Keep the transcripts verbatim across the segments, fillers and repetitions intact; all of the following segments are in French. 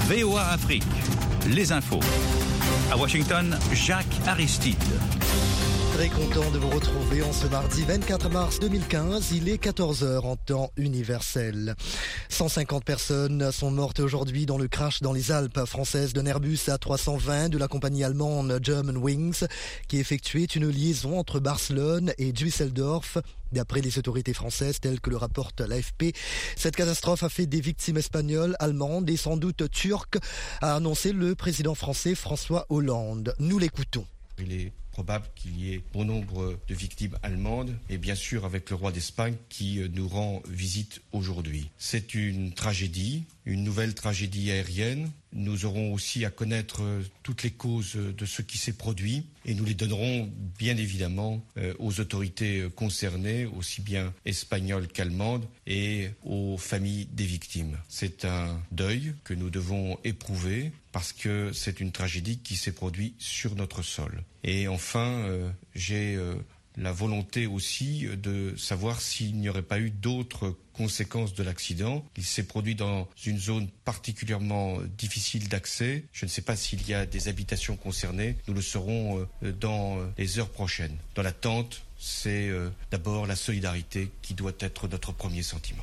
V O A Afrique, les infos. À Washington, Jacques Aristide. Très content de vous retrouver en ce mardi vingt-quatre mars deux mille quinze. Il est quatorze heures en temps universel. cent cinquante personnes sont mortes aujourd'hui dans le crash dans les Alpes françaises d'un Airbus A trois cent vingt de la compagnie allemande Germanwings qui effectuait une liaison entre Barcelone et Düsseldorf. D'après les autorités françaises, telles que le rapporte l'A F P, cette catastrophe a fait des victimes espagnoles, allemandes et sans doute turques, a annoncé le président français François Hollande. Nous l'écoutons. Il est probable qu'il y ait bon nombre de victimes allemandes et bien sûr avec le roi d'Espagne qui nous rend visite aujourd'hui. C'est une tragédie, une nouvelle tragédie aérienne. Nous aurons aussi à connaître toutes les causes de ce qui s'est produit et nous les donnerons bien évidemment aux autorités concernées, aussi bien espagnoles qu'allemandes, et aux familles des victimes. C'est un deuil que nous devons éprouver parce que c'est une tragédie qui s'est produite sur notre sol. Et enfin, euh, j'ai euh, la volonté aussi de savoir s'il n'y aurait pas eu d'autres conséquences de l'accident. Il s'est produit dans une zone particulièrement difficile d'accès. Je ne sais pas s'il y a des habitations concernées. Nous le saurons euh, dans les heures prochaines. Dans l'attente, c'est euh, d'abord la solidarité qui doit être notre premier sentiment.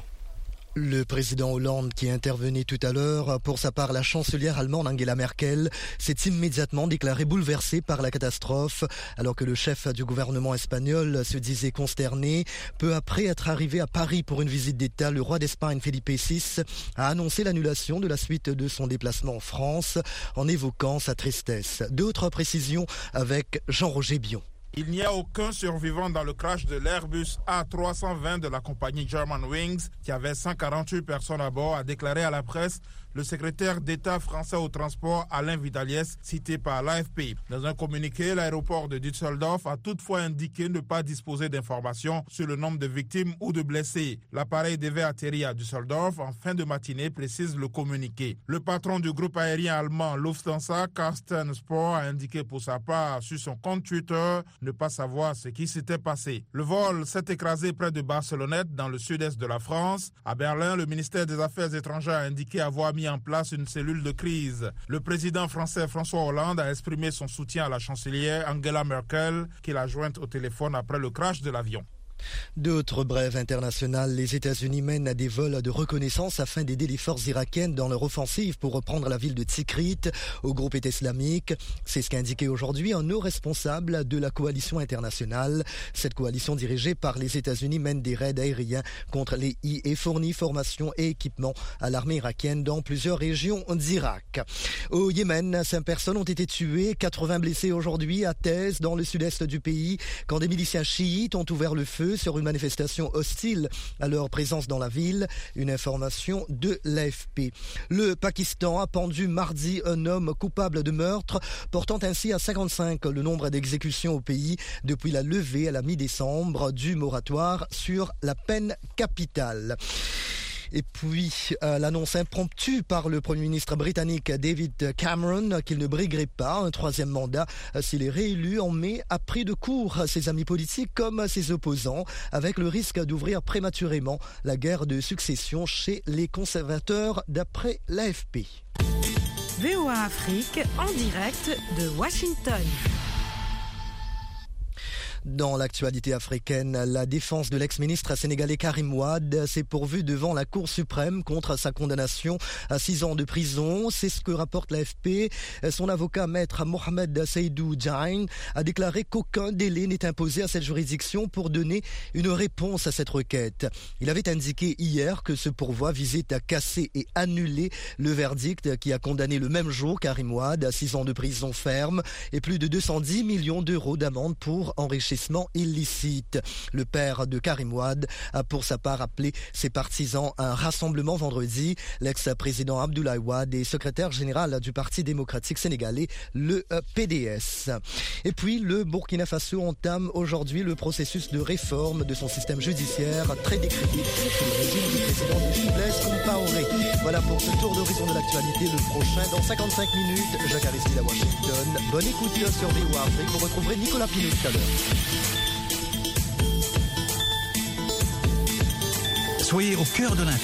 Le président Hollande, qui intervenait tout à l'heure, pour sa part, la chancelière allemande Angela Merkel s'est immédiatement déclarée bouleversée par la catastrophe, alors que le chef du gouvernement espagnol se disait consterné. Peu après être arrivé à Paris pour une visite d'État, le roi d'Espagne Felipe six a annoncé l'annulation de la suite de son déplacement en France, en évoquant sa tristesse. D'autres précisions avec Jean-Roger Bion. Il n'y a aucun survivant dans le crash de l'Airbus A trois cent vingt de la compagnie Germanwings qui avait cent quarante-huit personnes à bord, a déclaré à la presse le secrétaire d'État français au transport Alain Vidaliès, cité par l'A F P. Dans un communiqué, l'aéroport de Düsseldorf a toutefois indiqué ne pas disposer d'informations sur le nombre de victimes ou de blessés. L'appareil devait atterrir à Düsseldorf en fin de matinée, précise le communiqué. Le patron du groupe aérien allemand Lufthansa, Carsten Spohr, a indiqué pour sa part sur son compte Twitter ne pas savoir ce qui s'était passé. Le vol s'est écrasé près de Barcelonnette, dans le sud-est de la France. À Berlin, le ministère des Affaires étrangères a indiqué avoir mis en place une cellule de crise. Le président français François Hollande a exprimé son soutien à la chancelière Angela Merkel, qu'il a jointe au téléphone après le crash de l'avion. D'autres brèves internationales, les États-Unis mènent à des vols de reconnaissance afin d'aider les forces irakiennes dans leur offensive pour reprendre la ville de Tikrit au groupe État islamique. C'est ce qu'a indiqué aujourd'hui un haut responsable de la coalition internationale. Cette coalition dirigée par les États-Unis mène des raids aériens contre les I et fournit formation et équipement à l'armée irakienne dans plusieurs régions d'Irak. Au Yémen, cinq personnes ont été tuées, quatre-vingts blessés aujourd'hui à Thèse, dans le sud-est du pays, quand des miliciens chiites ont ouvert le feu sur une manifestation hostile à leur présence dans la ville. Une information de l'A F P. Le Pakistan a pendu mardi un homme coupable de meurtre, portant ainsi à cinquante-cinq le nombre d'exécutions au pays depuis la levée à la mi-décembre du moratoire sur la peine capitale. Et puis, euh, l'annonce impromptue par le Premier ministre britannique David Cameron qu'il ne briguerait pas un troisième mandat euh, s'il est réélu en mai a pris de court ses amis politiques comme ses opposants, avec le risque d'ouvrir prématurément la guerre de succession chez les conservateurs, d'après l'A F P. V O A Afrique en direct de Washington. Dans l'actualité africaine, la défense de l'ex-ministre sénégalais Karim Wade s'est pourvue devant la Cour suprême contre sa condamnation à six ans de prison. C'est ce que rapporte l'A F P. Son avocat, maître Mohamed Seydou Diagne, a déclaré qu'aucun délai n'est imposé à cette juridiction pour donner une réponse à cette requête. Il avait indiqué hier que ce pourvoi visait à casser et annuler le verdict qui a condamné le même jour Karim Wade à six ans de prison ferme et plus de deux cent dix millions d'euros d'amende pour enrichissement illicite. Le père de Karim Wade a pour sa part appelé ses partisans à un rassemblement vendredi. L'ex-président Abdoulaye Wade est secrétaire général du Parti démocratique sénégalais, le P D S. Et puis, le Burkina Faso entame aujourd'hui le processus de réforme de son système judiciaire, très décrié sous le régime du président Denis Blaise Compaoré. Voilà pour ce tour d'horizon de l'actualité. Le prochain dans cinquante-cinq minutes. Jacques Aristide à Washington. Bonne écoute sur V O A Afrique. Vous retrouverez Nicolas Pinot tout à l'heure. Soyez au cœur de l'info.